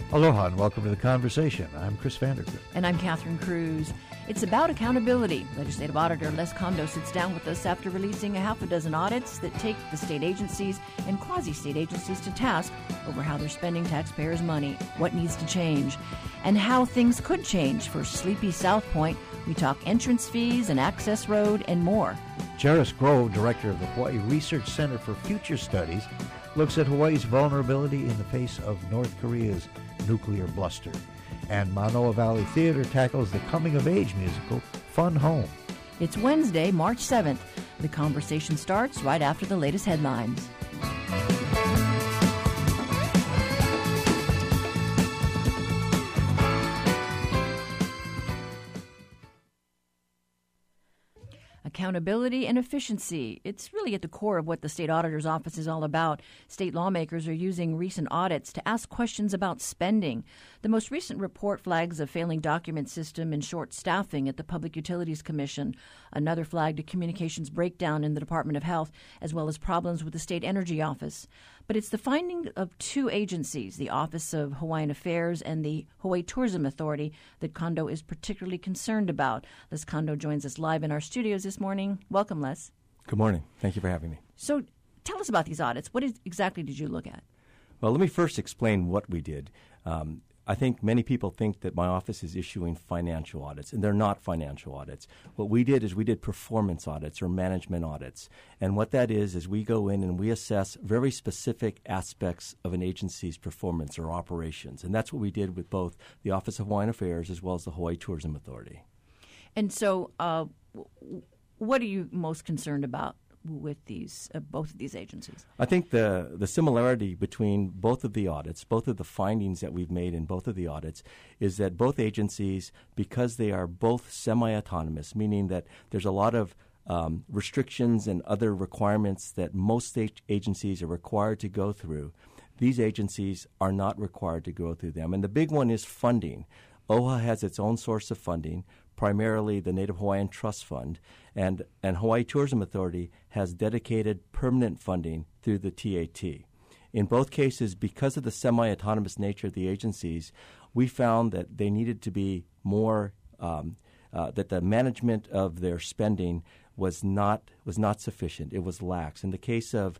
Aloha and welcome to The Conversation. I'm Chris Vandergrift. And I'm Catherine Cruz. It's about accountability. Legislative Auditor Les Condo sits down with us after releasing a half a dozen audits that take the state agencies and quasi-state agencies to task over how they're spending taxpayers' money, what needs to change, and how things could change for sleepy South Point. We talk entrance fees and access road and more. Jairus Grove, director of the Hawaii Research Center for Future Studies, looks at Hawaii's vulnerability in the face of North Korea's nuclear bluster. And Manoa Valley Theater tackles the coming-of-age musical, Fun Home. It's Wednesday, March 7th. The conversation starts right after the latest headlines. Accountability and efficiency. It's really at the core of what the State Auditor's Office is all about. State lawmakers are using recent audits to ask questions about spending. The most recent report flags a failing document system and short staffing at the Public Utilities Commission. Another flagged a communications breakdown in the Department of Health, as well as problems with the State Energy Office. But it's the finding of two agencies, the Office of Hawaiian Affairs and the Hawaii Tourism Authority, that Condo is particularly concerned about. Les Condo joins us live in our studios this morning. Welcome, Les. Good morning. Thank you for having me. So tell us about these audits. What exactly did you look at? Well, let me first explain what we did. I think many people think that my office is issuing financial audits, and they're not financial audits. What we did is we did performance audits or management audits. And what that is we go in and we assess very specific aspects of an agency's performance or operations. And that's what we did with both the Office of Hawaiian Affairs as well as the Hawaii Tourism Authority. And so what are you most concerned about with these both of these agencies? I think the similarity between both of the audits, both of the findings that we've made in both of the audits, is that both agencies, because they are both semi-autonomous, meaning that there's a lot of restrictions and other requirements that most state agencies are required to go through, these agencies are not required to go through them. And the big one is funding. OHA has its own source of funding, primarily the Native Hawaiian Trust Fund, and Hawaii Tourism Authority has dedicated permanent funding through the TAT. In both cases, because of the semi-autonomous nature of the agencies, we found that they needed to be more, that the management of their spending was not sufficient. It was lax. In the case of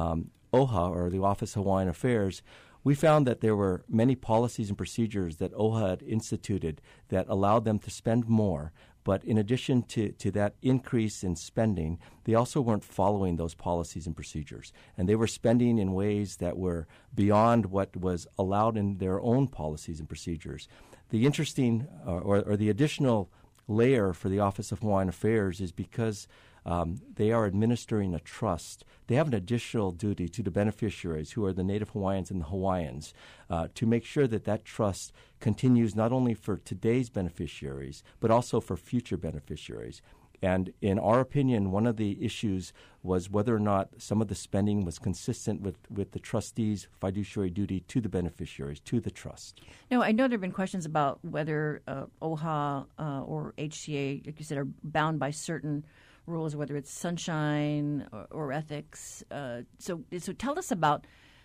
OHA, or the Office of Hawaiian Affairs, we found that there were many policies and procedures that OHA had instituted that allowed them to spend more. But in addition to that increase in spending, they also weren't following those policies and procedures. And they were spending in ways that were beyond what was allowed in their own policies and procedures. The interesting or the additional layer for the Office of Hawaiian Affairs is because they are administering a trust. They have an additional duty to the beneficiaries, who are the Native Hawaiians and the Hawaiians, to make sure that that trust continues not only for today's beneficiaries, but also for future beneficiaries. And in our opinion, one of the issues was whether or not some of the spending was consistent with the trustees' fiduciary duty to the beneficiaries, to the trust. Now, I know there have been questions about whether OHA or HCA, like you said, are bound by certain rules, whether it's sunshine or ethics. So tell us about,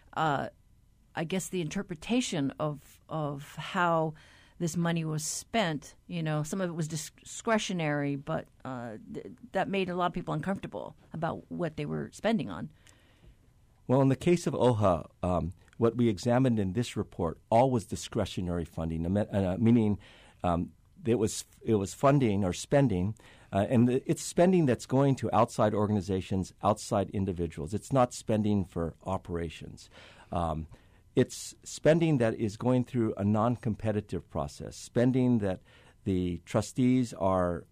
I guess, the interpretation of how this money was spent. You know, some of it was discretionary, but that made a lot of people uncomfortable about what they were spending on. Well, in the case of OHA, what we examined in this report, all was discretionary funding, meaning it was funding or spending, and it's spending that's going to outside organizations, outside individuals. It's not spending for operations. It's spending that is going through a non-competitive process, spending that the trustees are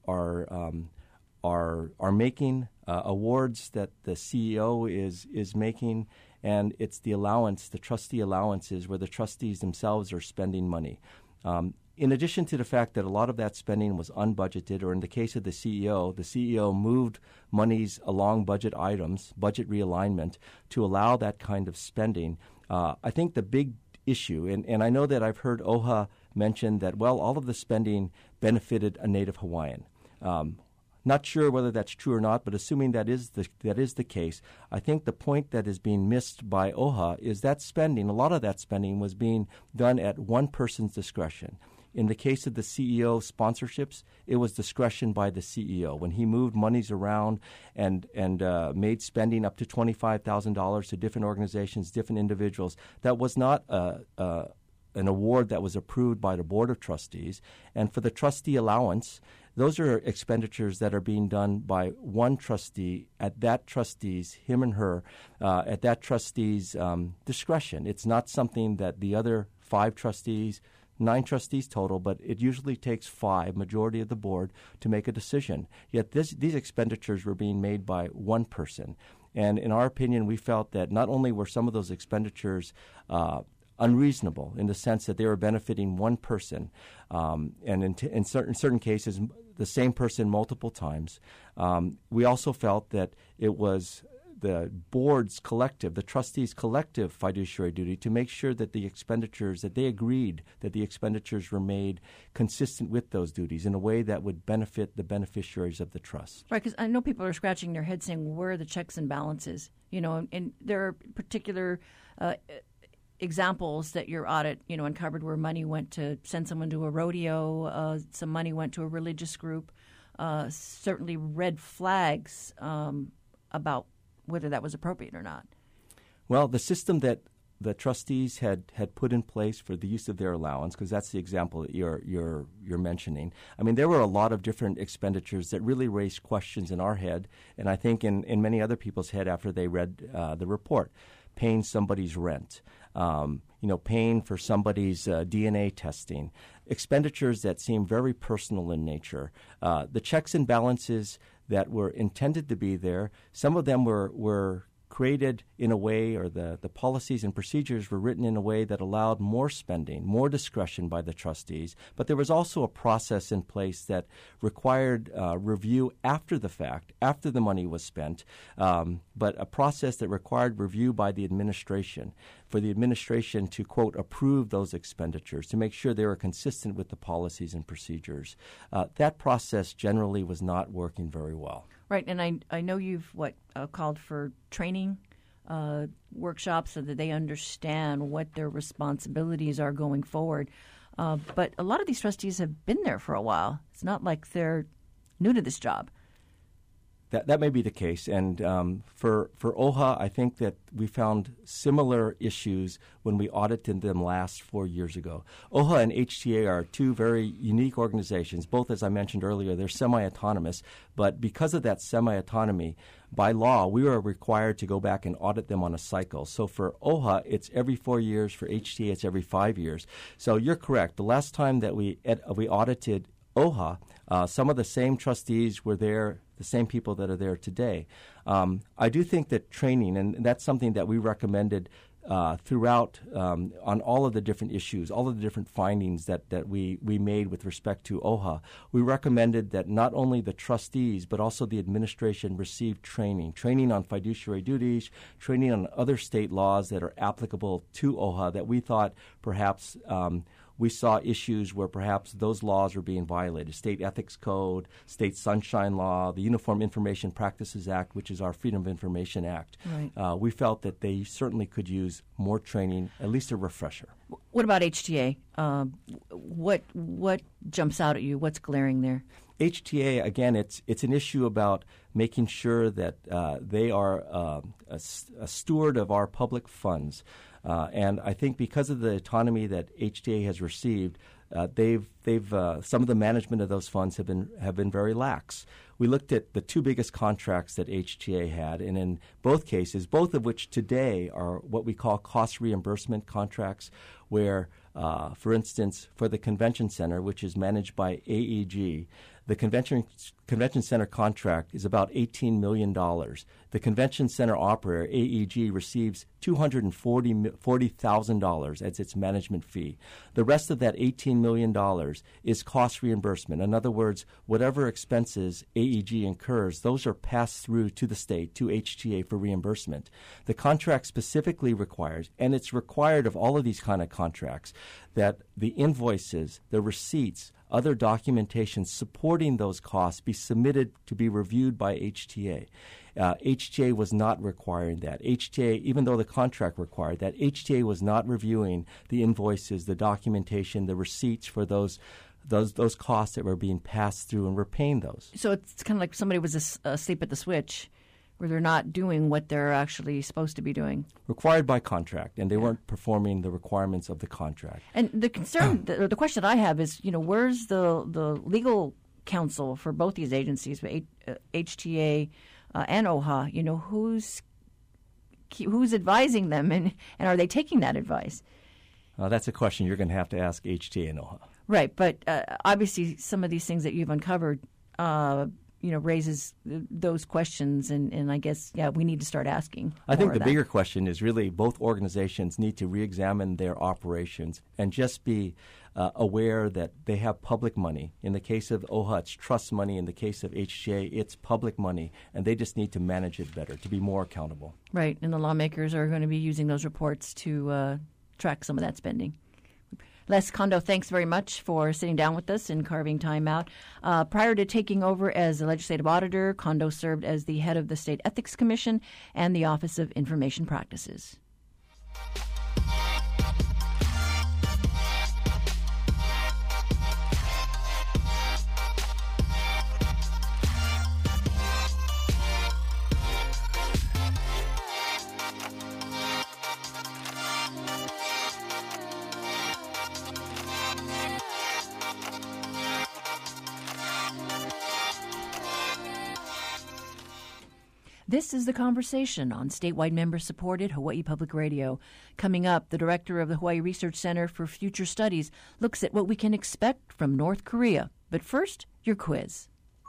making, awards that the CEO is making, and it's the allowance, the trustee allowances, where the trustees themselves are spending money. In addition to the fact that a lot of that spending was unbudgeted, or in the case of the CEO moved monies along budget items, budget realignment, to allow that kind of spending. I think the big issue, and I know that I've heard OHA mention that, well, all of the spending benefited a Native Hawaiian. Not sure whether that's true or not, but assuming that is the case, I think the point that is being missed by OHA is that spending, a lot of that spending was being done at one person's discretion. In the case of the CEO sponsorships, it was discretion by the CEO. When he moved monies around and made spending up to $25,000 to different organizations, different individuals, that was not an award that was approved by the Board of Trustees. And for the trustee allowance, those are expenditures that are being done by one trustee at that trustee's, him and her, at that trustee's discretion. It's not something that the other 5 trustees, 9 trustees total, but it usually takes 5, majority of the board, to make a decision. Yet these expenditures were being made by one person. And in our opinion, we felt that not only were some of those expenditures unreasonable in the sense that they were benefiting one person, and in certain cases, the same person multiple times, we also felt that it was the board's collective, the trustees' collective fiduciary duty to make sure that the expenditures, that they agreed that the expenditures were made consistent with those duties in a way that would benefit the beneficiaries of the trust. Right, because I know people are scratching their heads saying, where are the checks and balances? And there are particular examples that your audit, uncovered where money went to send someone to a rodeo, some money went to a religious group, certainly red flags about whether that was appropriate or not. Well, the system that the trustees had put in place for the use of their allowance, because that's the example that you're mentioning. I mean, there were a lot of different expenditures that really raised questions in our head, and I think in many other people's head after they read the report. Paying somebody's rent, paying for somebody's DNA testing, expenditures that seem very personal in nature. The checks and balances that were intended to be there, some of them were created in a way, or the policies and procedures were written in a way that allowed more spending, more discretion by the trustees. But there was also a process in place that required review after the fact, after the money was spent, but a process that required review by the administration, for the administration to, quote, approve those expenditures, to make sure they were consistent with the policies and procedures. That process generally was not working very well. Right, and I know you've called for training workshops so that they understand what their responsibilities are going forward. But a lot of these trustees have been there for a while. It's not like they're new to this job. That may be the case, and for OHA, I think that we found similar issues when we audited them last 4 years ago. OHA and HTA are two very unique organizations. Both, as I mentioned earlier, they're semi-autonomous, but because of that semi-autonomy, by law, we were required to go back and audit them on a cycle. So for OHA, it's every 4 years. For HTA, it's every 5 years. So you're correct. The last time that we audited OHA, some of the same trustees were there, the same people that are there today. I do think that training, and that's something that we recommended throughout on all of the different issues, all of the different findings that we made with respect to OHA. We recommended that not only the trustees but also the administration receive training on fiduciary duties, training on other state laws that are applicable to OHA that we thought perhaps we saw issues where perhaps those laws were being violated. State Ethics Code, State Sunshine Law, the Uniform Information Practices Act, which is our Freedom of Information Act. Right. We felt that they certainly could use more training, at least a refresher. What about HTA? What jumps out at you? What's glaring there? HTA, again, it's an issue about making sure that they are a steward of our public funds. And I think because of the autonomy that HTA has received, they've some of the management of those funds have been very lax. We looked at the two biggest contracts that HTA had, and in both cases, both of which today are what we call cost reimbursement contracts, where, for instance, for the Convention Center, which is managed by AEG, the Convention Center contract is about $18 million. The Convention Center operator, AEG, receives $240,000 as its management fee. The rest of that $18 million is cost reimbursement. In other words, whatever expenses AEG incurs, those are passed through to the state, to HTA for reimbursement. The contract specifically requires, and it's required of all of these kind of contracts, that the invoices, the receipts other documentation supporting those costs be submitted to be reviewed by HTA. HTA was not requiring that. HTA, even though the contract required that, HTA was not reviewing the invoices, the documentation, the receipts for those costs that were being passed through, and we're paying those. So it's kind of like somebody was asleep at the switch, where they're not doing what they're actually supposed to be doing. Required by contract, and they weren't performing the requirements of the contract. And the concern, the question that I have is, where's the legal counsel for both these agencies, HTA and OHA? Who's advising them, and are they taking that advice? That's a question you're going to have to ask HTA and OHA. Right, but obviously some of these things that you've uncovered, raises those questions, and I guess, we need to start asking. I think the bigger question is really both organizations need to re-examine their operations and just be aware that they have public money. In the case of OHA, it's trust money. In the case of HTA, it's public money, and they just need to manage it better, to be more accountable. Right, and the lawmakers are going to be using those reports to track some of that spending. Les Kondo, thanks very much for sitting down with us and carving time out. Prior to taking over as the legislative auditor, Kondo served as the head of the State Ethics Commission and the Office of Information Practices. This is The Conversation on statewide member-supported Hawaii Public Radio. Coming up, the director of the Hawaii Research Center for Future Studies looks at what we can expect from North Korea. But first, your quiz.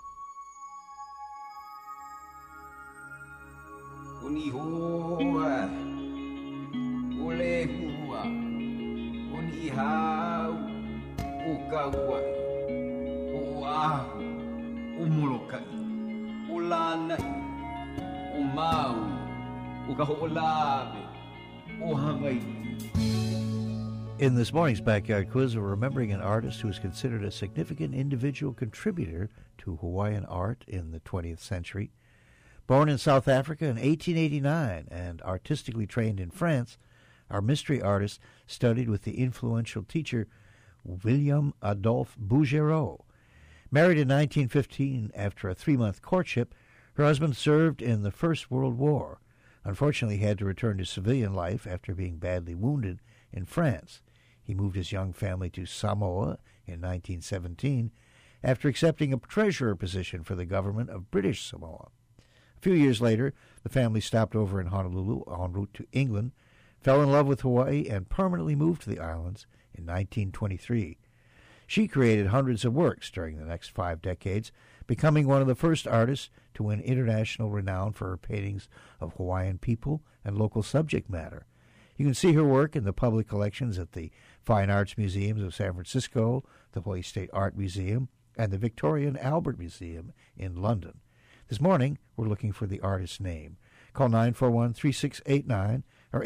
In this morning's Backyard Quiz, we're remembering an artist who is considered a significant individual contributor to Hawaiian art in the 20th century. Born in South Africa in 1889 and artistically trained in France, our mystery artist studied with the influential teacher William Adolphe Bouguereau. Married in 1915 after a 3-month courtship, her husband served in the First World War. Unfortunately, he had to return to civilian life after being badly wounded in France. He moved his young family to Samoa in 1917 after accepting a treasurer position for the government of British Samoa. A few years later, the family stopped over in Honolulu en route to England, fell in love with Hawaii, and permanently moved to the islands in 1923. She created hundreds of works during the next 5 decades, becoming one of the first artists to win international renown for her paintings of Hawaiian people and local subject matter. You can see her work in the public collections at the Fine Arts Museums of San Francisco, the Hawaii State Art Museum, and the Victoria and Albert Museum in London. This morning, we're looking for the artist's name. Call 941-3689 or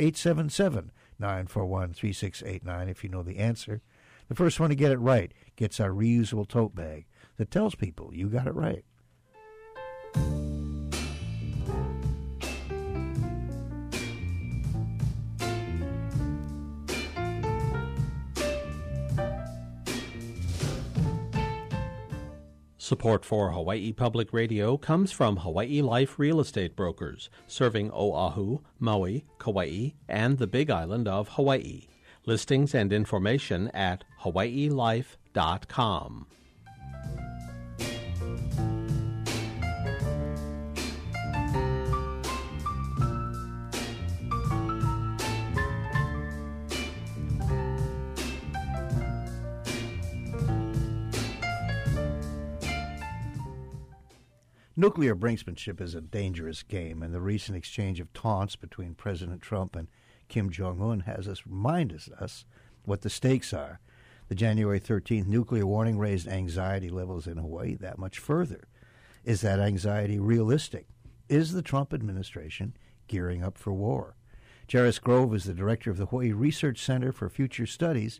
877-941-3689 if you know the answer. The first one to get it right gets our reusable tote bag that tells people you got it right. Support for Hawaii Public Radio comes from Hawaii Life Real Estate Brokers, serving Oahu, Maui, Kauai, and the Big Island of Hawaii. Listings and information at hawaiilife.com. Nuclear brinksmanship is a dangerous game, and the recent exchange of taunts between President Trump and Kim Jong-un has reminded us what the stakes are. The January 13th nuclear warning raised anxiety levels in Hawaii that much further. Is that anxiety realistic? Is the Trump administration gearing up for war? Jairus Grove is the director of the Hawaii Research Center for Future Studies.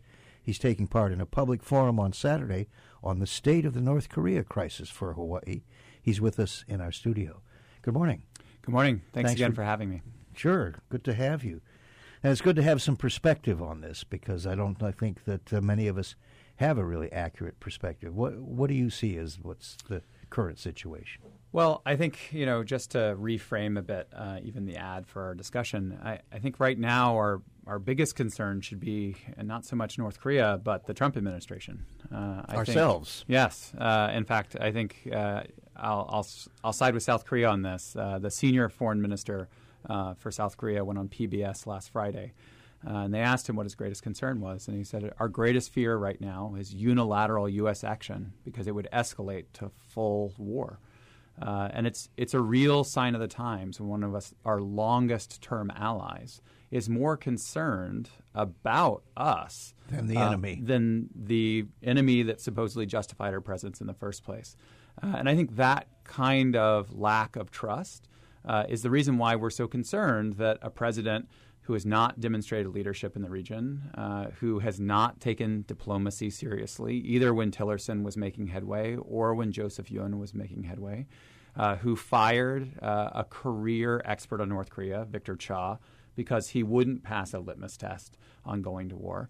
He's taking part in a public forum on Saturday on the state of the North Korea crisis for Hawaii. He's with us in our studio. Good morning. Good morning. Thanks again for having me. Sure. Good to have you. And it's good to have some perspective on this because I think that many of us have a really accurate perspective. What do you see as what's the current situation? Well, I think, just to reframe a bit, even the ad for our discussion, I think right now our biggest concern should be not so much North Korea, but the Trump administration. Ourselves. Yes. In fact, I think I'll side with South Korea on this. The senior foreign minister for South Korea went on PBS last Friday, and they asked him what his greatest concern was, and he said, our greatest fear right now is unilateral U.S. action because it would escalate to full war. And it's a real sign of the times when one of us, our longest-term allies, is more concerned about us than the enemy. Than the enemy that supposedly justified our presence in the first place. And I think that kind of lack of trust is the reason why we're so concerned that a president who has not demonstrated leadership in the region, who has not taken diplomacy seriously, either when Tillerson was making headway or when Joseph Yun was making headway, who fired a career expert on North Korea, Victor Cha, because he wouldn't pass a litmus test on going to war.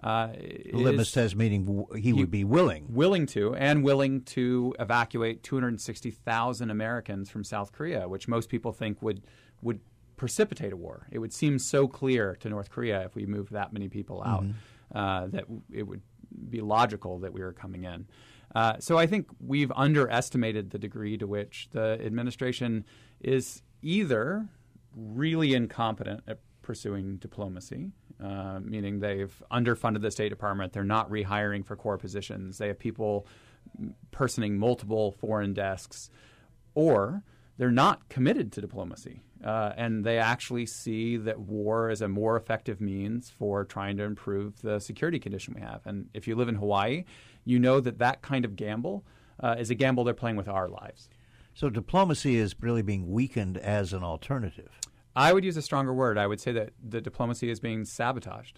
Litmus test meaning he would be willing. Willing to evacuate 260,000 Americans from South Korea, which most people think would precipitate a war. It would seem so clear to North Korea if we moved that many people out that it would be logical that we were coming in. So I think we've underestimated the degree to which the administration is either really incompetent at pursuing diplomacy, meaning they've underfunded the State Department. They're not rehiring for core positions. They have people personing multiple foreign desks, or they're not committed to diplomacy. And they actually see that war is a more effective means for trying to improve the security condition we have. And if you live in Hawaii, you know that kind of gamble is a gamble they're playing with our lives. So diplomacy is really being weakened as an alternative. I would use a stronger word. I would say that the diplomacy is being sabotaged.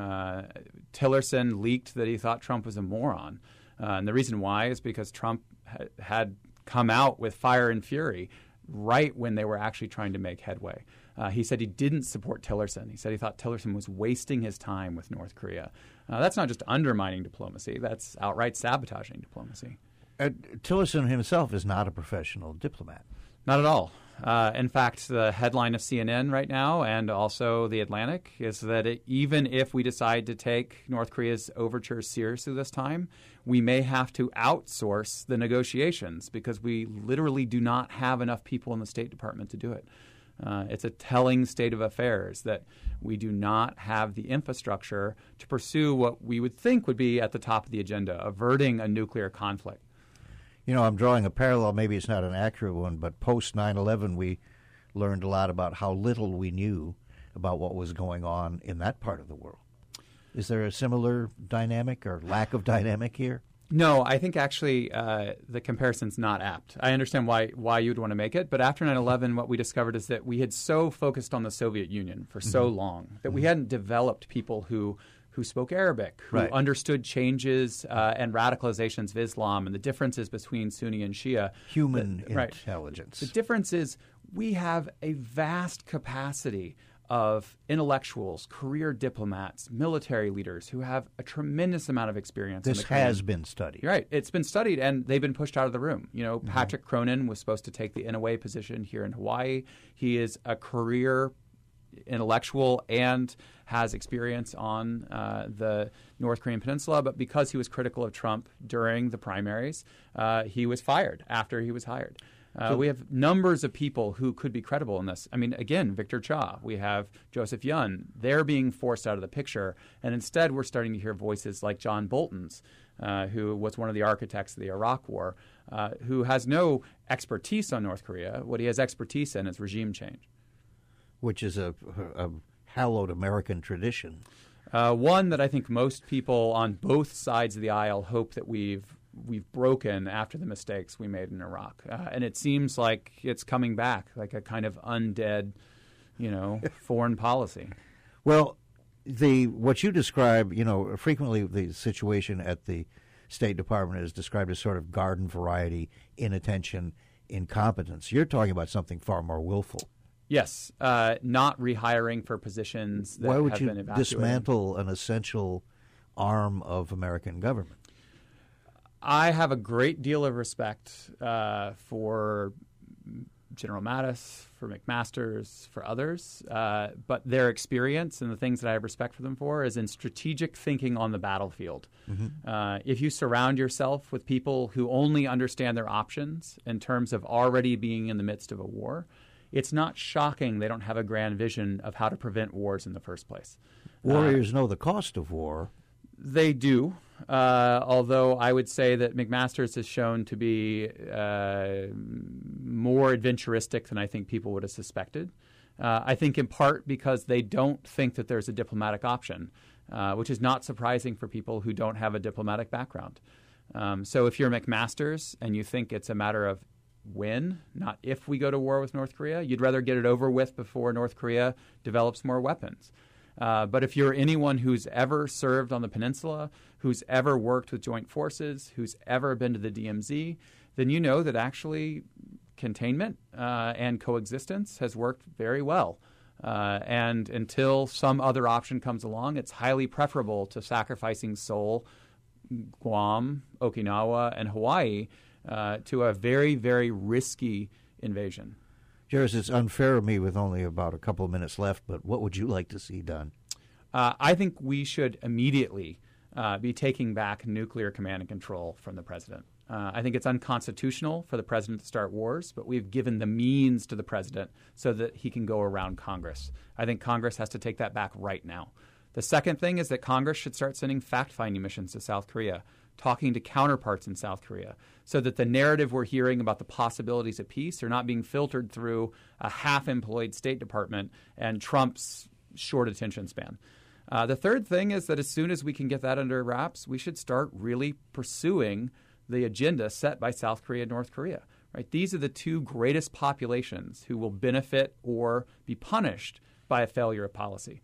Tillerson leaked that he thought Trump was a moron. And the reason why is because Trump had come out with fire and fury right when they were actually trying to make headway. He said he didn't support Tillerson. He said he thought Tillerson was wasting his time with North Korea. That's not just undermining diplomacy. That's outright sabotaging diplomacy. Tillerson himself is not a professional diplomat. Not at all. In fact, the headline of CNN right now and also The Atlantic is that even if we decide to take North Korea's overtures seriously this time, we may have to outsource the negotiations because we literally do not have enough people in the State Department to do it. It's a telling state of affairs that we do not have the infrastructure to pursue what we would think would be at the top of the agenda, averting a nuclear conflict. I'm drawing a parallel. Maybe it's not an accurate one, but post 9/11, we learned a lot about how little we knew about what was going on in that part of the world. Is there a similar dynamic or lack of dynamic here? No, I think actually the comparison's not apt. I understand why you'd want to make it, but after 9/11, what we discovered is that we had so focused on the Soviet Union for so long that we hadn't developed people who spoke Arabic, who understood changes and radicalizations of Islam and the differences between Sunni and Shia. Human intelligence. The difference is we have a vast capacity of intellectuals, career diplomats, military leaders who have a tremendous amount of experience. This has been studied. Right. It's been studied, and they've been pushed out of the room. Patrick Cronin was supposed to take the Inouye position here in Hawaii. He is a career intellectual and has experience on the North Korean peninsula, but because he was critical of Trump during the primaries, he was fired after he was hired. We have numbers of people who could be credible in this. I mean, again, Victor Cha, we have Joseph Yun. They're being forced out of the picture, and instead we're starting to hear voices like John Bolton's, who was one of the architects of the Iraq War, who has no expertise on North Korea. What he has expertise in is regime change. Which is a hallowed American tradition. One that I think most people on both sides of the aisle hope that we've broken after the mistakes we made in Iraq. And it seems like it's coming back, like a kind of undead, foreign policy. Well, what you describe, frequently the situation at the State Department is described as sort of garden variety inattention, incompetence. You're talking about something far more willful. Yes, not rehiring for positions that Why would have you been evacuated. dismantle an essential arm of American government? I have a great deal of respect for General Mattis, for McMaster's, for others, but their experience and the things that I have respect for them for is in strategic thinking on the battlefield. Mm-hmm. If you surround yourself with people who only understand their options in terms of already being in the midst of a war, it's not shocking they don't have a grand vision of how to prevent wars in the first place. Warriors know the cost of war. They do, although I would say that McMaster's has shown to be more adventuristic than I think people would have suspected. I think in part because they don't think that there's a diplomatic option, which is not surprising for people who don't have a diplomatic background. So if you're McMaster's and you think it's a matter of when, not if we go to war with North Korea, you'd rather get it over with before North Korea develops more weapons. But if you're anyone who's ever served on the peninsula, who's ever worked with joint forces, who's ever been to the DMZ, then you know that actually containment and coexistence has worked very well. And until some other option comes along, it's highly preferable to sacrificing Seoul, Guam, Okinawa, and Hawaii to a very, very risky invasion. Jairus, it's unfair of me with only about a couple of minutes left, but what would you like to see done? I think we should immediately be taking back nuclear command and control from the president. I think it's unconstitutional for the president to start wars, but we've given the means to the president so that he can go around Congress. I think Congress has to take that back right now. The second thing is that Congress should start sending fact-finding missions to South Korea, talking to counterparts in South Korea, so that the narrative we're hearing about the possibilities of peace are not being filtered through a half-employed State Department and Trump's short attention span. The third thing is that as soon as we can get that under wraps, we should start really pursuing the agenda set by South Korea and North Korea. Right? These are the two greatest populations who will benefit or be punished by a failure of policy.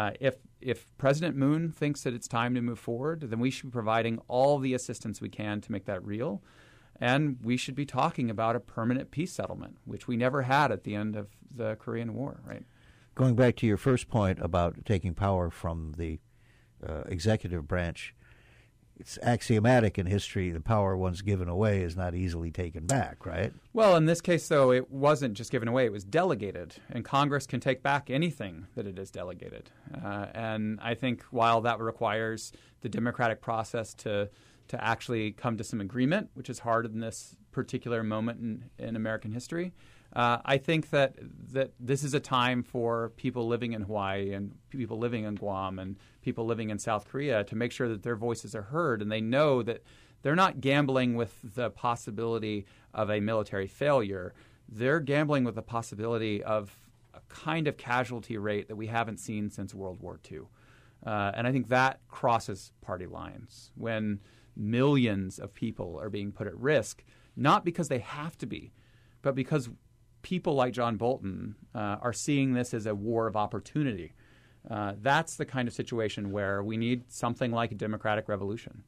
If President Moon thinks that it's time to move forward, then we should be providing all the assistance we can to make that real. And we should be talking about a permanent peace settlement, which we never had at the end of the Korean War, right? Going back to your first point about taking power from the executive branch, it's axiomatic in history the power once given away is not easily taken back, right? Well, in this case, though, it wasn't just given away. It was delegated, and Congress can take back anything that it is delegated. And I think while that requires the democratic process to actually come to some agreement, which is hard in this particular moment in American history, I think that this is a time for people living in Hawaii and people living in Guam and people living in South Korea to make sure that their voices are heard, and they know that they're not gambling with the possibility of a military failure. They're gambling with the possibility of a kind of casualty rate that we haven't seen since World War II. And I think that crosses party lines when millions of people are being put at risk, not because they have to be, but because people like John Bolton are seeing this as a war of opportunity. That's the kind of situation where we need something like a democratic revolution.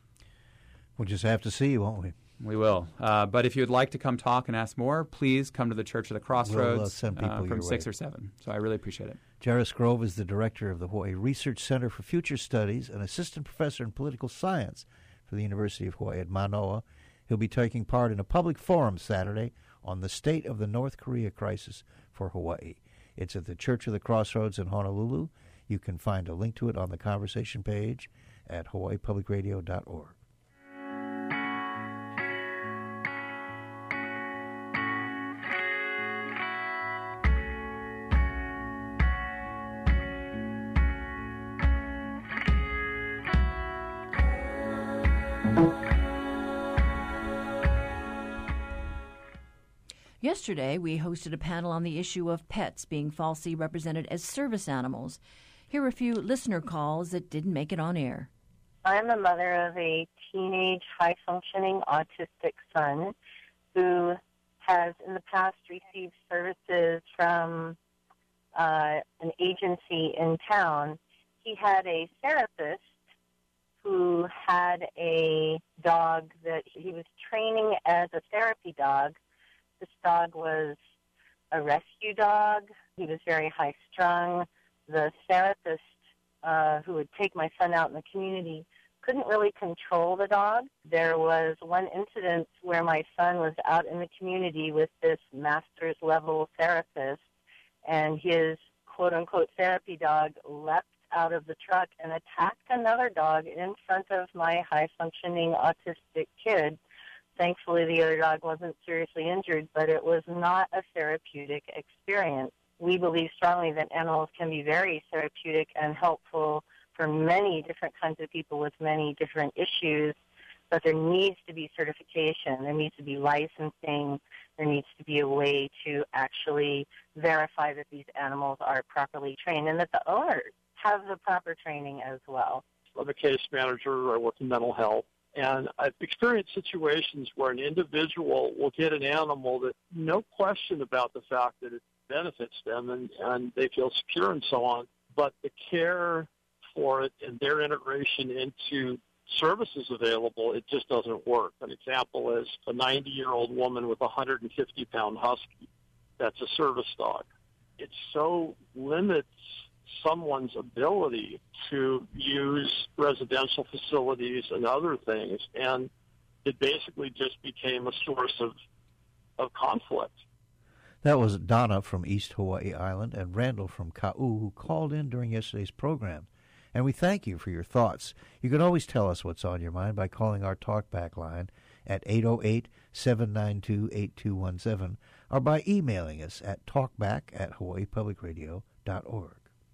We'll just have to see, won't we? We will. But if you'd like to come talk and ask more, please come to the Church of the Crossroads we'll, send people from 6 or 7. So I really appreciate it. Jairus Grove is the director of the Hawaii Research Center for Future Studies, an assistant professor in political science for the University of Hawaii at Manoa. He'll be taking part in a public forum Saturday on the state of the North Korea crisis for Hawaii. It's at the Church of the Crossroads in Honolulu. You can find a link to it on the conversation page at hawaiipublicradio.org. Yesterday, we hosted a panel on the issue of pets being falsely represented as service animals. Here are a few listener calls that didn't make it on air. I'm a mother of a teenage, high-functioning autistic son who has in the past received services from an agency in town. he had a therapist who had a dog that he was training as a therapy dog. This dog was a rescue dog. He was very high-strung. The therapist who would take my son out in the community couldn't really control the dog. There was one incident where my son was out in the community with this master's-level therapist, and his quote-unquote therapy dog leapt out of the truck and attacked another dog in front of my high-functioning autistic kid. Thankfully, the other dog wasn't seriously injured, but it was not a therapeutic experience. We believe strongly that animals can be very therapeutic and helpful for many different kinds of people with many different issues, but there needs to be certification. There needs to be licensing. There needs to be a way to actually verify that these animals are properly trained and that the owners have the proper training as well. I'm a case manager. I work in mental health. And I've experienced situations where an individual will get an animal that no question about the fact that it benefits them and they feel secure and so on, but the care for it and their integration into services available, it just doesn't work. An example is a 90-year-old woman with a 150-pound husky. That's a service dog. It so limits someone's ability to use residential facilities and other things, and it basically just became a source of conflict. That was Donna from East Hawaii Island and Randall from Ka'u, who called in during yesterday's program. And we thank you for your thoughts. You can always tell us what's on your mind by calling our talkback line at 808-792-8217 or by emailing us at talkback@hawaiipublicradio.org.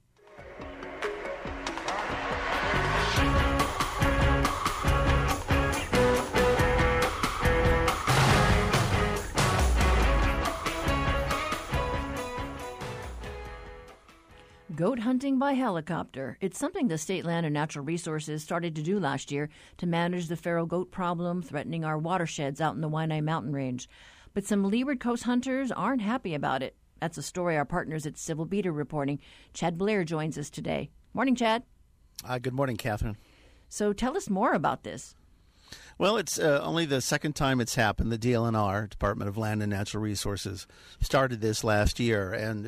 Goat hunting by helicopter. It's something the State Land and Natural Resources started to do last year to manage the feral goat problem threatening our watersheds out in the Waianae Mountain Range. But some Leeward Coast hunters aren't happy about it. That's a story our partners at Civil Beat are reporting. Chad Blair joins us today. Morning, Chad. Good morning, Catherine. So tell us more about this. Well, it's only the second time it's happened. The DLNR, Department of Land and Natural Resources, started this last year. And,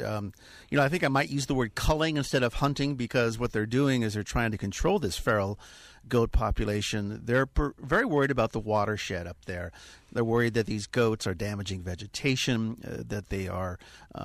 I think I might use the word culling instead of hunting because what they're doing is they're trying to control this feral goat population. They're very worried about the watershed up there. They're worried that these goats are damaging vegetation, that they are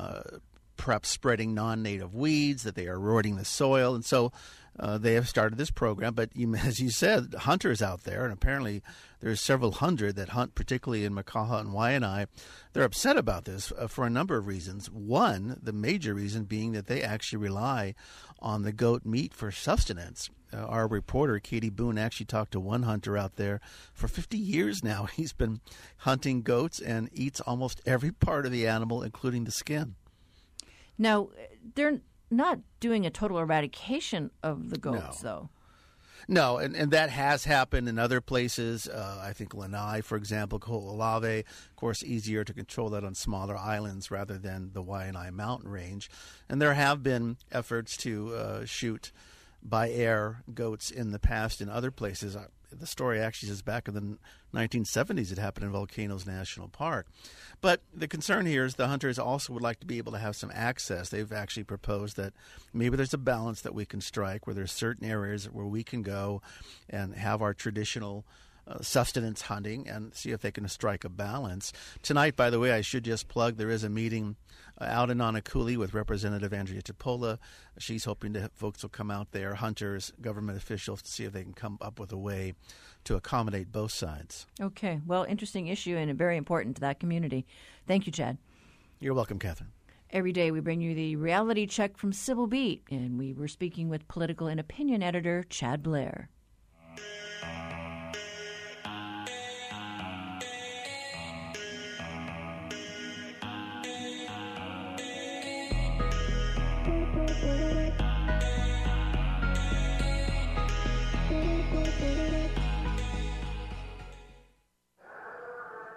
perhaps spreading non-native weeds, that they are eroding the soil. And so they have started this program. But as you said, hunters out there, and apparently there's several hundred that hunt, particularly in Makaha and Waianae, they're upset about this for a number of reasons. One, the major reason being that they actually rely on the goat meat for sustenance. Our reporter, Katie Boone, actually talked to one hunter out there for 50 years now. He's been hunting goats and eats almost every part of the animal, including the skin. Now, they're not doing a total eradication of the goats, though. No, and that has happened in other places. I think Lanai, for example, Ko'olave, of course, easier to control that on smaller islands rather than the Waianae mountain range. And there have been efforts to shoot by air goats in the past in other places. The story actually says back in the 1970s it happened in Volcanoes National Park. But the concern here is the hunters also would like to be able to have some access. They've actually proposed that maybe there's a balance that we can strike where there's certain areas where we can go and have our traditional sustenance hunting and see if they can strike a balance. Tonight, by the way, I should just plug, there is a meeting out in Nanakuli with Representative Andrea Tipola. She's hoping that folks will come out there, hunters, government officials, to see if they can come up with a way to accommodate both sides. Okay. Well, interesting issue and very important to that community. Thank you, Chad. You're welcome, Catherine. Every day we bring you the reality check from Civil Beat, and we were speaking with political and opinion editor Chad Blair.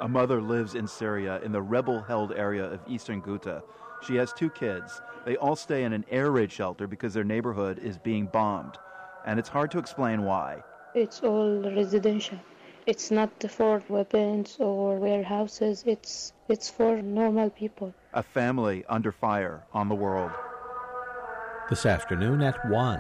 A mother lives in Syria in the rebel-held area of eastern Ghouta. She has 2 kids. They all stay in an air raid shelter because their neighborhood is being bombed. And it's hard to explain why. It's all residential. It's not for weapons or warehouses. It's for normal people. A family under fire on the world. This afternoon at 1.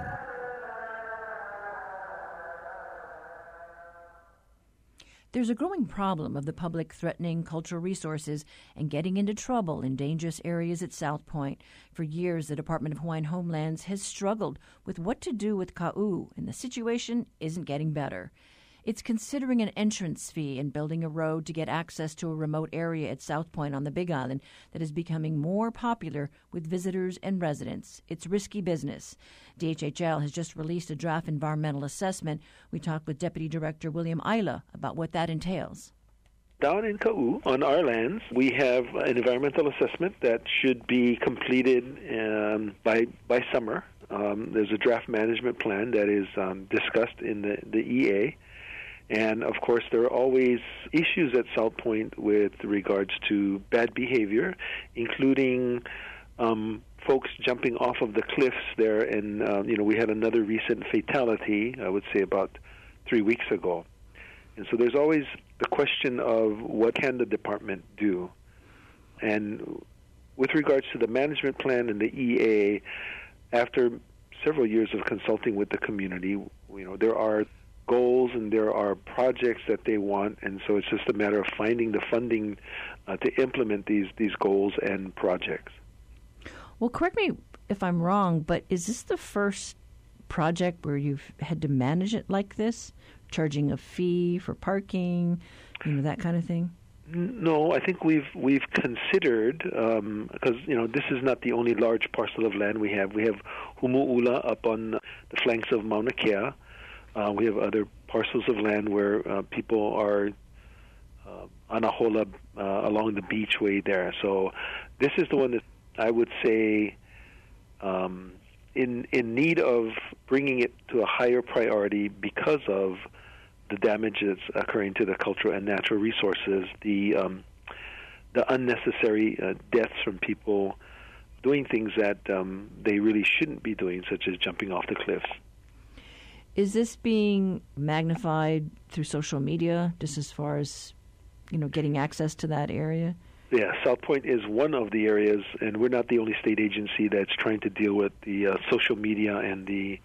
There's a growing problem of the public threatening cultural resources and getting into trouble in dangerous areas at South Point. For years, the Department of Hawaiian Homelands has struggled with what to do with ka'u, and the situation isn't getting better. It's considering an entrance fee and building a road to get access to a remote area at South Point on the Big Island that is becoming more popular with visitors and residents. It's risky business. DHHL has just released a draft environmental assessment. We talked with Deputy Director William Ayla about what that entails. Down in Ka'u, on our lands, we have an environmental assessment that should be completed by summer. There's a draft management plan that is discussed in the EA. And, of course, there are always issues at South Point with regards to bad behavior, including folks jumping off of the cliffs there. And, we had another recent fatality, I would say about 3 weeks ago. And so there's always the question of what can the department do? And with regards to the management plan and the EA, after several years of consulting with the community, there are goals and there are projects that they want, and so it's just a matter of finding the funding to implement these goals and projects. Well, correct me if I'm wrong, but is this the first project where you've had to manage it like this, charging a fee for parking, that kind of thing? No, I think we've considered, because this is not the only large parcel of land we have. We have Humu'ula up on the flanks of Mauna Kea. We have other parcels of land where people are on a hola along the beachway there. So this is the one that I would say in need of bringing it to a higher priority because of the damage that's occurring to the cultural and natural resources, the unnecessary deaths from people doing things that they really shouldn't be doing, such as jumping off the cliffs. Is this being magnified through social media, just as far as, getting access to that area? Yeah, South Point is one of the areas, and we're not the only state agency that's trying to deal with the social media and the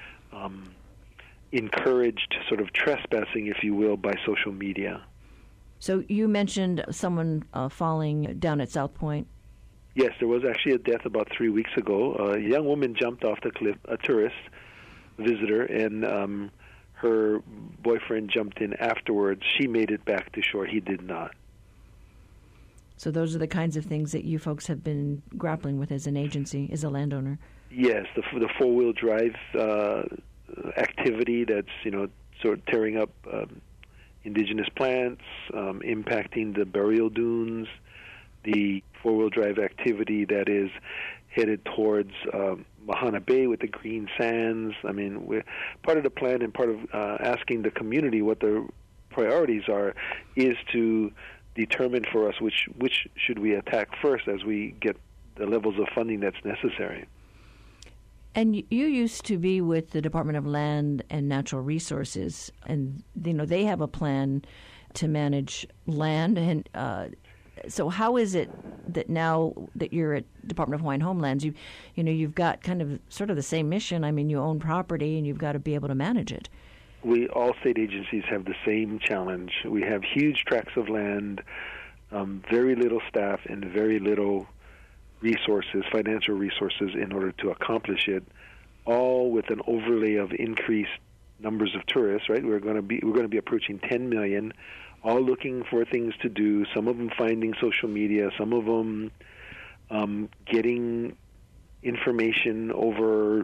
encouraged sort of trespassing, if you will, by social media. So you mentioned someone falling down at South Point. Yes, there was actually a death about 3 weeks ago. A young woman jumped off the cliff, a tourist visitor, and her boyfriend jumped in afterwards. She made it back to shore. He did not. So those are the kinds of things that you folks have been grappling with as an agency, as a landowner. Yes, the four-wheel drive activity that's sort of tearing up indigenous plants, impacting the burial dunes, the four-wheel drive activity that is headed towards Mahana Bay with the green sands. I mean, we're part of the plan and part of asking the community what the priorities are is to determine for us which should we attack first as we get the levels of funding that's necessary. And you used to be with the Department of Land and Natural Resources, and they have a plan to manage land. And so, how is it that now that you're at Department of Hawaiian Homelands, you've got kind of sort of the same mission? I mean, you own property, and you've got to be able to manage it. All state agencies have the same challenge. We have huge tracts of land, very little staff, and very little resources, financial resources, in order to accomplish it, all with an overlay of increased numbers of tourists. Right, we're going to be approaching 10 million, all looking for things to do. Some of them finding social media, some of them getting information over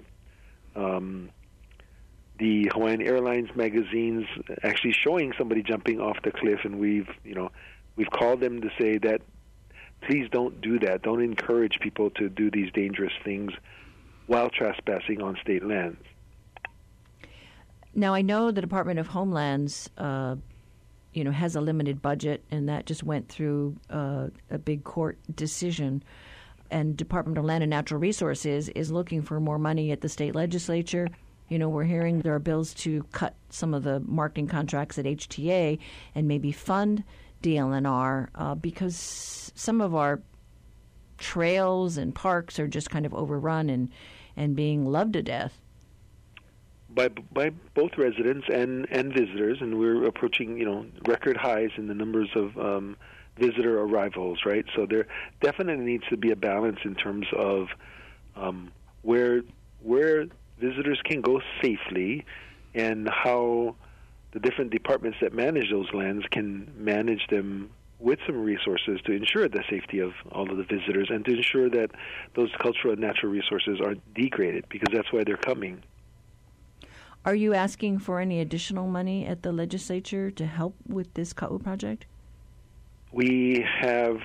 the Hawaiian Airlines magazines, actually showing somebody jumping off the cliff, and we've called them to say that please don't do that. Don't encourage people to do these dangerous things while trespassing on state lands. Now, I know the Department of Homelands, has a limited budget, and that just went through a big court decision. And Department of Land and Natural Resources is looking for more money at the state legislature. We're hearing there are bills to cut some of the marketing contracts at HTA and maybe fund DLNR because some of our trails and parks are just kind of overrun and being loved to death. By both residents and visitors, and we're approaching record highs in the numbers of visitor arrivals, right? So there definitely needs to be a balance in terms of where visitors can go safely and how the different departments that manage those lands can manage them with some resources to ensure the safety of all of the visitors and to ensure that those cultural and natural resources aren't degraded, because that's why they're coming. Are you asking for any additional money at the legislature to help with this Ka'u project? We have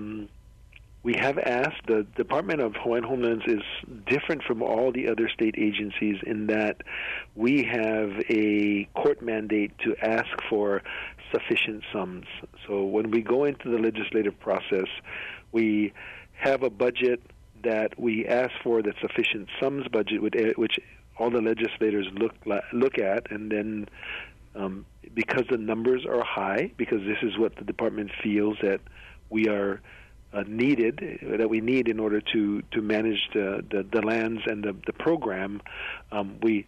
asked. The Department of Hawaiian Homelands is different from all the other state agencies in that we have a court mandate to ask for sufficient sums. So when we go into the legislative process, we have a budget that we ask for, that sufficient sums budget, which all the legislators look at, and then because the numbers are high, because this is what the department feels that we are that we need in order to manage the lands and the program, we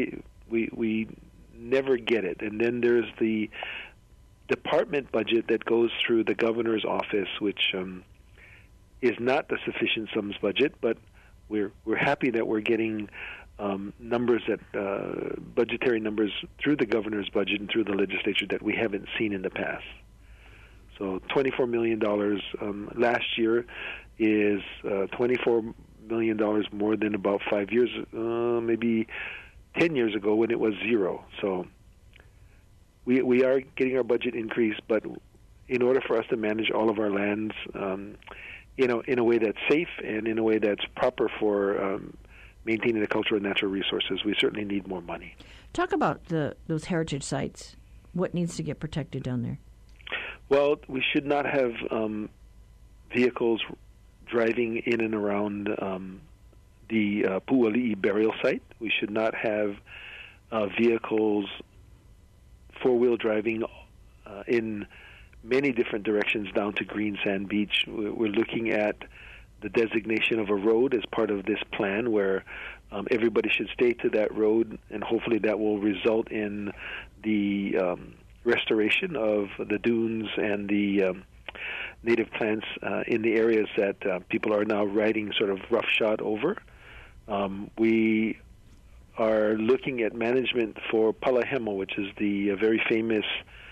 never get it. And then there's the department budget that goes through the governor's office, which is not the sufficient sums budget, but we're happy that we're getting numbers budgetary numbers through the governor's budget and through the legislature that we haven't seen in the past. So $24 million last year is $24 million more than about 5 years, maybe 10 years ago when it was zero. So we are getting our budget increased, but in order for us to manage all of our lands, in a way that's safe and in a way that's proper for maintaining the cultural and natural resources, we certainly need more money. Talk about those heritage sites. What needs to get protected down there? Well, we should not have vehicles driving in and around the Pu'uali'i burial site. We should not have vehicles four-wheel driving in many different directions down to Green Sand Beach. We're looking at the designation of a road as part of this plan where everybody should stay to that road, and hopefully that will result in the restoration of the dunes and the native plants in the areas that people are now riding sort of roughshod over. We are looking at management for Palahemo, which is the very famous,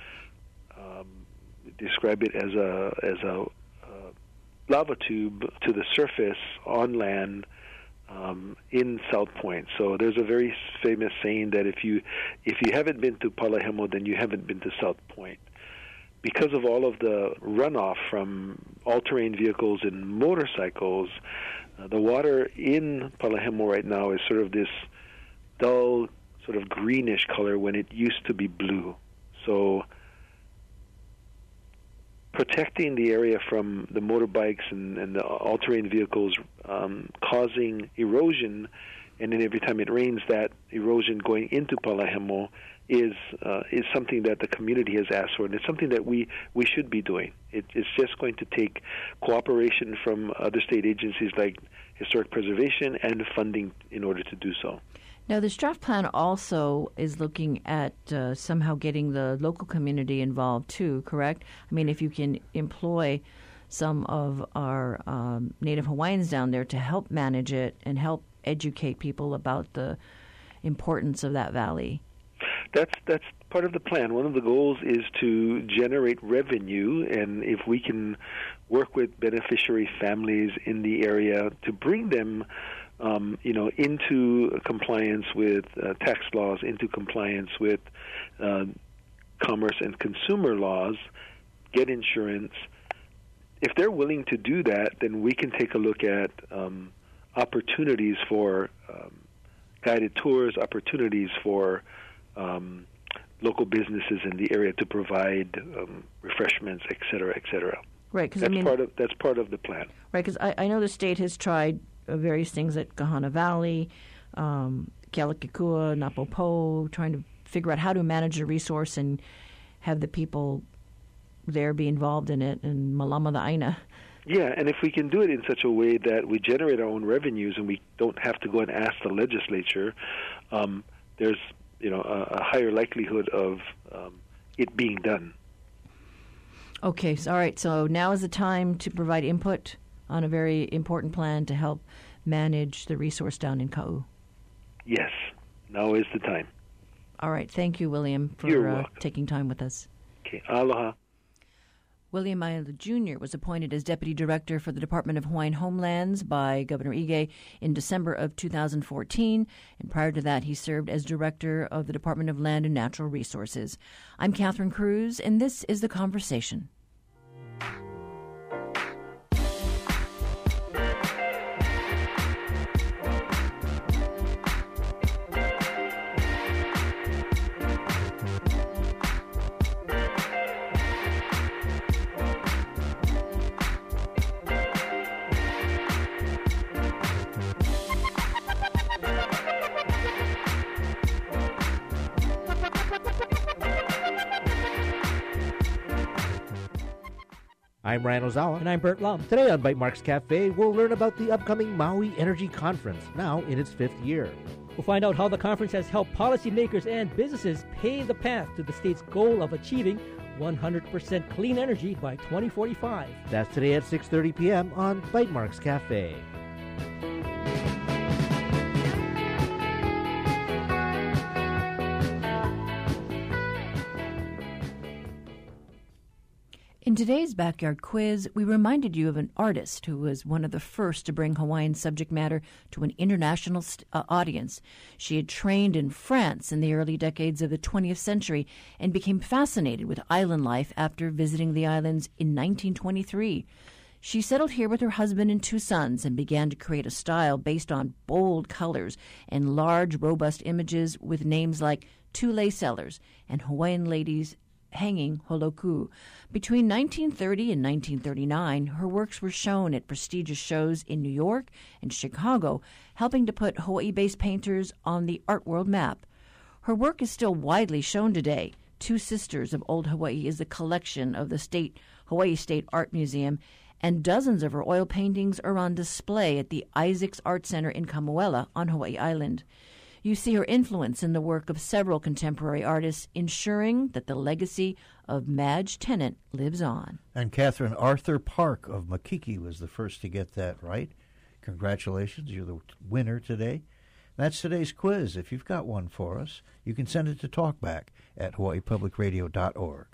describe it as a lava tube to the surface on land in South Point. So there's a very famous saying that if you haven't been to Palahemo, then you haven't been to South Point. Because of all of the runoff from all-terrain vehicles and motorcycles, the water in Palahemo right now is sort of this dull, sort of greenish color when it used to be blue. So protecting the area from the motorbikes and the all-terrain vehicles causing erosion, and then every time it rains, that erosion going into Palahemo is something that the community has asked for, and it's something that we should be doing. It's just going to take cooperation from other state agencies like Historic Preservation and funding in order to do so. Now, this draft plan also is looking at somehow getting the local community involved too, correct? I mean, if you can employ some of our Native Hawaiians down there to help manage it and help educate people about the importance of that valley. That's part of the plan. One of the goals is to generate revenue, and if we can work with beneficiary families in the area to bring them into compliance with tax laws, into compliance with commerce and consumer laws, get insurance. If they're willing to do that, then we can take a look at opportunities for guided tours, opportunities for local businesses in the area to provide refreshments, et cetera, et cetera. Right, because that's part of the plan. Right, because I know the state has tried various things at Kahana Valley, Kealakekua, Napopo, trying to figure out how to manage the resource and have the people there be involved in it, and Malama the Aina. Yeah, and if we can do it in such a way that we generate our own revenues and we don't have to go and ask the legislature, there's a higher likelihood of it being done. Okay, so, all right. So now is the time to provide input on a very important plan to help manage the resource down in Ka'u. Yes, now is the time. All right. Thank you, William, for taking time with us. Okay, aloha. William Ayala Jr. was appointed as Deputy Director for the Department of Hawaiian Homelands by Governor Ige in December of 2014, and prior to that he served as Director of the Department of Land and Natural Resources. I'm Catherine Cruz, and this is The Conversation. I'm Ryan Ozawa. And I'm Bert Lum. Today on Bytemarks Cafe, we'll learn about the upcoming Maui Energy Conference, now in its 5th year. We'll find out how the conference has helped policymakers and businesses pave the path to the state's goal of achieving 100% clean energy by 2045. That's today at 6:30 p.m. on Bytemarks Cafe. In today's Backyard Quiz, we reminded you of an artist who was one of the first to bring Hawaiian subject matter to an international audience. She had trained in France in the early decades of the 20th century and became fascinated with island life after visiting the islands in 1923. She settled here with her husband and 2 sons and began to create a style based on bold colors and large, robust images with names like Tule Sellers and Hawaiian Ladies Hanging Holoku. Between 1930 and 1939, her works were shown at prestigious shows in New York and Chicago, helping to put Hawaii-based painters on the art world map. Her work is still widely shown today. 2 Sisters of Old Hawaii is the collection of the Hawaii State Art Museum, and dozens of her oil paintings are on display at the Isaacs Art Center in Kamuela on Hawaii Island. You see her influence in the work of several contemporary artists, ensuring that the legacy of Madge Tennant lives on. And Catherine, Arthur Park of Makiki was the first to get that right. Congratulations, you're the winner today. That's today's quiz. If you've got one for us, you can send it to talkback@hawaiipublicradio.org.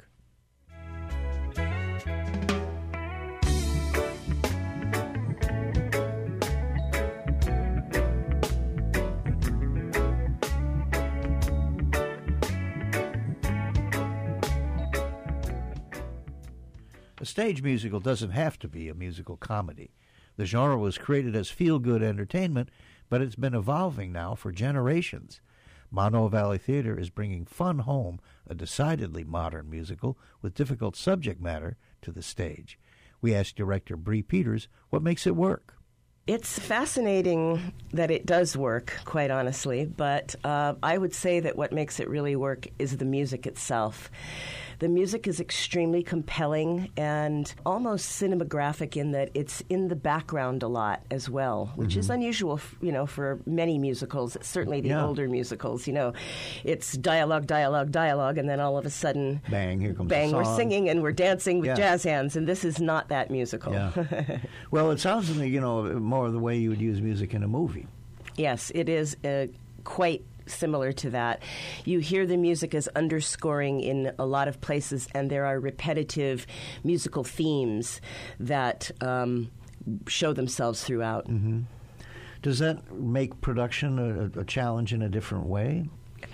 A stage musical doesn't have to be a musical comedy. The genre was created as feel-good entertainment, but it's been evolving now for generations. Manoa Valley Theater is bringing fun home, a decidedly modern musical with difficult subject matter, to the stage. We asked director Bree Peters what makes it work. It's fascinating that it does work, quite honestly, but I would say that what makes it really work is the music itself. The music is extremely compelling and almost cinematographic in that it's in the background a lot as well, which is unusual, for many musicals, certainly the older musicals. It's dialogue, and then all of a sudden, bang, here comes bang, the song. We're singing and we're dancing with jazz hands, and this is not that musical. Yeah. Well, it sounds to me, more the way you would use music in a movie. Yes, it is quite similar to that. You hear the music as underscoring in a lot of places, and there are repetitive musical themes that show themselves throughout. Mm-hmm. Does that make production a challenge in a different way?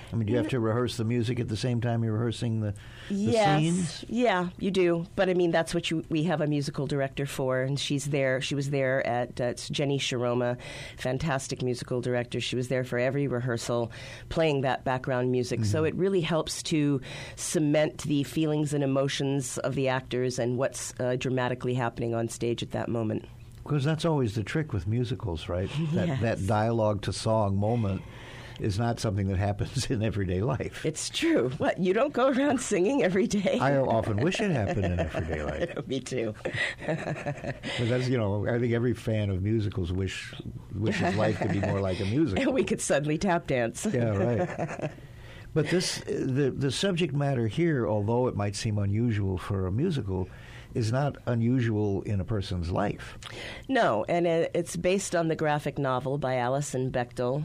I mean, do you have to rehearse the music at the same time you're rehearsing the scenes? Yeah, you do. But I mean, that's what we have a musical director for, and she's there. She was there at it's Jenny Sharoma, fantastic musical director. She was there for every rehearsal, playing that background music. So it really helps to cement the feelings and emotions of the actors and what's dramatically happening on stage at that moment. Because that's always the trick with musicals, right? That dialogue to song moment is not something that happens in everyday life. It's true. What, you don't go around singing every day? I often wish it happened in everyday life. Me too. But that's, I think every fan of musicals wishes life could be more like a musical. We could suddenly tap dance. Yeah, right. But the subject matter here, although it might seem unusual for a musical, is not unusual in a person's life. No, and it's based on the graphic novel by Alison Bechdel,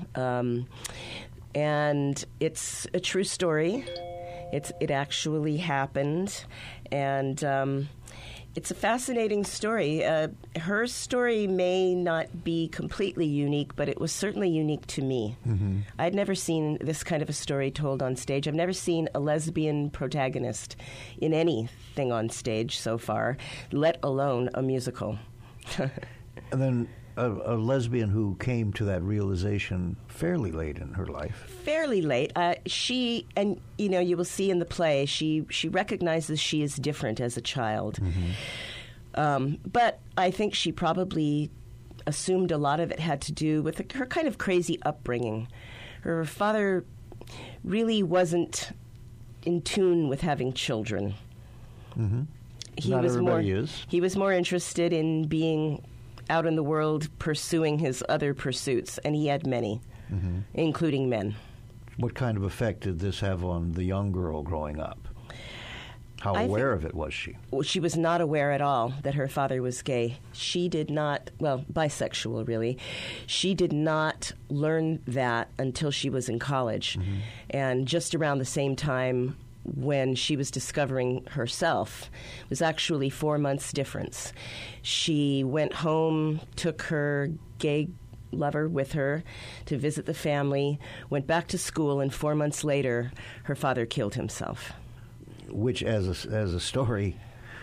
and it's a true story. It actually happened, and it's a fascinating story. Her story may not be completely unique, but it was certainly unique to me. Mm-hmm. I'd never seen this kind of a story told on stage. I've never seen a lesbian protagonist in anything on stage so far, let alone a musical. And then a lesbian who came to that realization fairly late in her life. Fairly late. She, and you will see in the play, she recognizes she is different as a child. Mm-hmm. But I think she probably assumed a lot of it had to do with her kind of crazy upbringing. Her father really wasn't in tune with having children. Mm-hmm. Not everybody is. He was more interested in being out in the world pursuing his other pursuits, and he had many, including men. What kind of effect did this have on the young girl growing up? How aware of it was she? Well, she was not aware at all that her father was gay. She did not, bisexual really. She did not learn that until she was in college. Mm-hmm. And just around the same time when she was discovering herself, it was actually 4 months difference. She went home, took her gay lover with her to visit the family, went back to school, and 4 months later, her father killed himself. Which, as a story,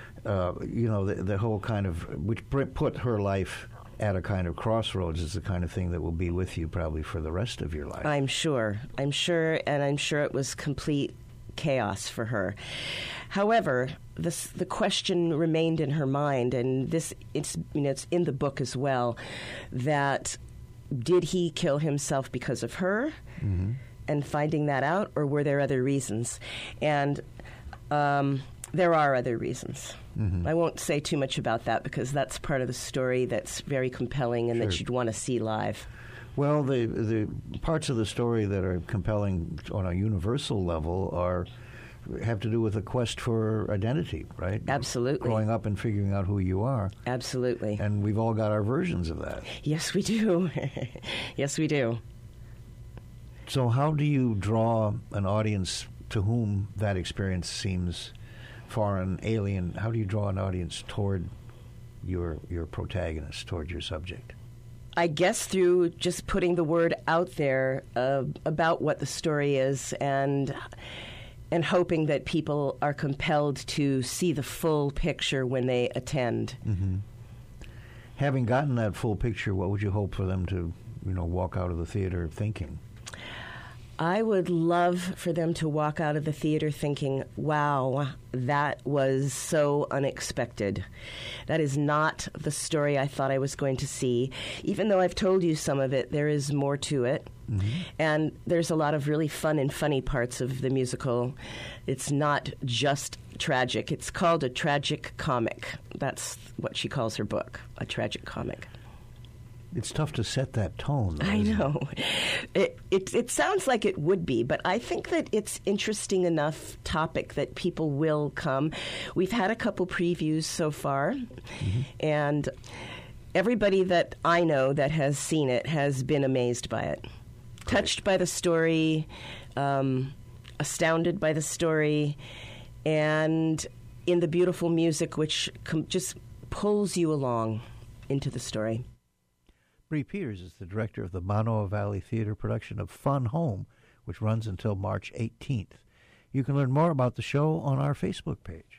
the whole kind of, which put her life at a kind of crossroads, is the kind of thing that will be with you probably for the rest of your life. I'm sure, and I'm sure it was complete chaos for her. However, the question remained in her mind, and it's in the book as well, that did he kill himself because of her, and finding that out, or were there other reasons? And there are other reasons. Mm-hmm. I won't say too much about that because that's part of the story that's very compelling and that you'd want to see live. Well, the parts of the story that are compelling on a universal level have to do with a quest for identity, right? Absolutely. Growing up and figuring out who you are. Absolutely. And we've all got our versions of that. Yes, we do. Yes, we do. So how do you draw an audience to whom that experience seems foreign, alien? How do you draw an audience toward your protagonist, toward your subject? I guess through just putting the word out there about what the story is, and hoping that people are compelled to see the full picture when they attend. Mm-hmm. Having gotten that full picture, what would you hope for them to, walk out of the theater thinking? I would love for them to walk out of the theater thinking, wow, that was so unexpected. That is not the story I thought I was going to see. Even though I've told you some of it, there is more to it. Mm-hmm. And there's a lot of really fun and funny parts of the musical. It's not just tragic. It's called a tragic comic. That's what she calls her book, a tragic comic. It's tough to set that tone, though, I know. It sounds like it would be, but I think that it's interesting enough topic that people will come. We've had a couple previews so far, and everybody that I know that has seen it has been amazed by it, touched by the story, astounded by the story, and in the beautiful music, which just pulls you along into the story. Bree Peters is the director of the Manoa Valley Theater production of Fun Home, which runs until March 18th. You can learn more about the show on our Facebook page.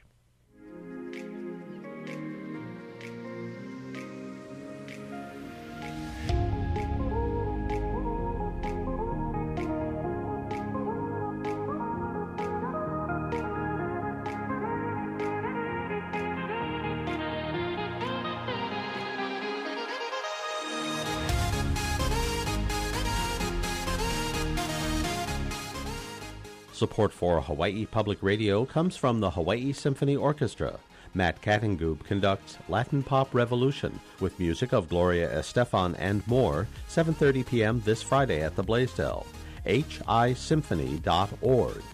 Support for Hawaii Public Radio comes from the Hawaii Symphony Orchestra. Matt Kattengub conducts Latin Pop Revolution with music of Gloria Estefan and more, 7:30 p.m. this Friday at the Blaisdell. hisymphony.org.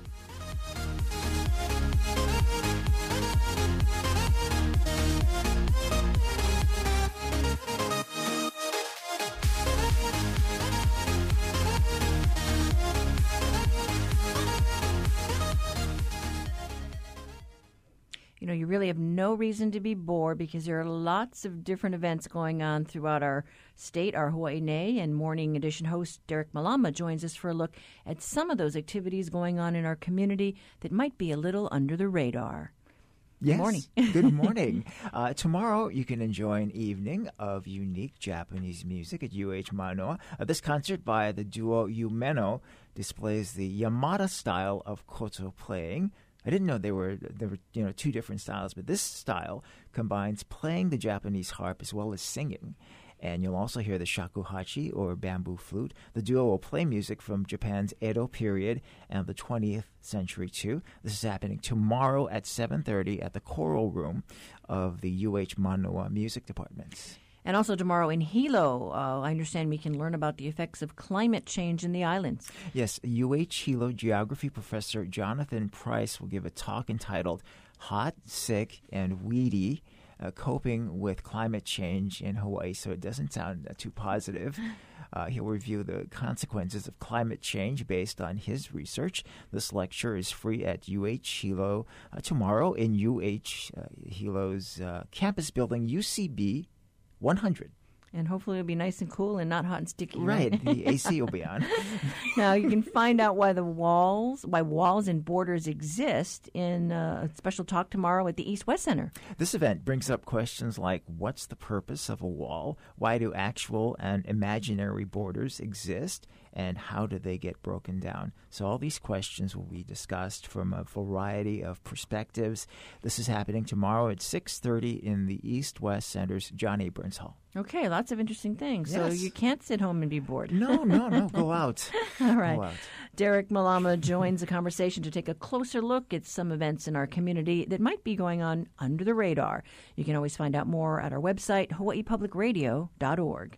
You really have no reason to be bored because there are lots of different events going on throughout our state. Our Hawaii Nay and Morning Edition host Derek Malama joins us for a look at some of those activities going on in our community that might be a little under the radar. Yes. Good morning. Good morning. Tomorrow you can enjoy an evening of unique Japanese music at UH Manoa. This concert by the duo Yumeno displays the Yamada style of koto playing. I didn't know there were two different styles, but this style combines playing the Japanese harp as well as singing. And you'll also hear the shakuhachi, or bamboo flute. The duo will play music from Japan's Edo period and the 20th century, too. This is happening tomorrow at 7:30 at the Choral Room of the UH Manoa Music Department. And also tomorrow in Hilo, I understand we can learn about the effects of climate change in the islands. Yes, UH Hilo geography professor Jonathan Price will give a talk entitled Hot, Sick, and Weedy, Coping with Climate Change in Hawaii. So it doesn't sound too positive. He'll review the consequences of climate change based on his research. This lecture is free at UH Hilo tomorrow in UH Hilo's campus building, UCB 100. And hopefully it'll be nice and cool and not hot and sticky. Right. The AC will be on. Now you can find out why walls and borders exist in a special talk tomorrow at the East-West Center. This event brings up questions like, what's the purpose of a wall? Why do actual and imaginary borders exist? And how do they get broken down? So all these questions will be discussed from a variety of perspectives. This is happening tomorrow at 6:30 in the East-West Center's John A. Burns Hall. Okay, lots of interesting things. Yes. So you can't sit home and be bored. No, go out. All right. Go out. Derek Malama joins the conversation to take a closer look at some events in our community that might be going on under the radar. You can always find out more at our website, hawaiipublicradio.org.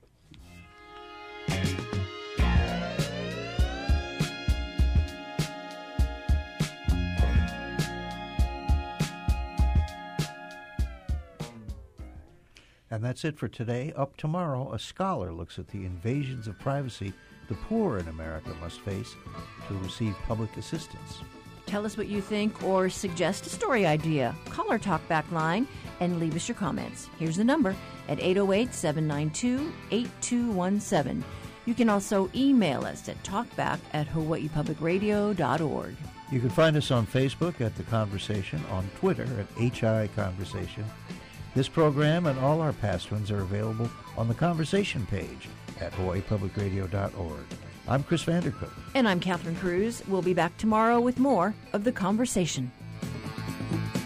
And that's it for today. Up tomorrow, a scholar looks at the invasions of privacy the poor in America must face to receive public assistance. Tell us what you think or suggest a story idea. Call our Talkback line and leave us your comments. Here's the number at 808-792-8217. You can also email us at talkback@hawaiipublicradio.org. You can find us on Facebook at The Conversation, on Twitter at HI Conversation. This program and all our past ones are available on the Conversation page at hawaiipublicradio.org. I'm Chris Vandercook. And I'm Catherine Cruz. We'll be back tomorrow with more of The Conversation.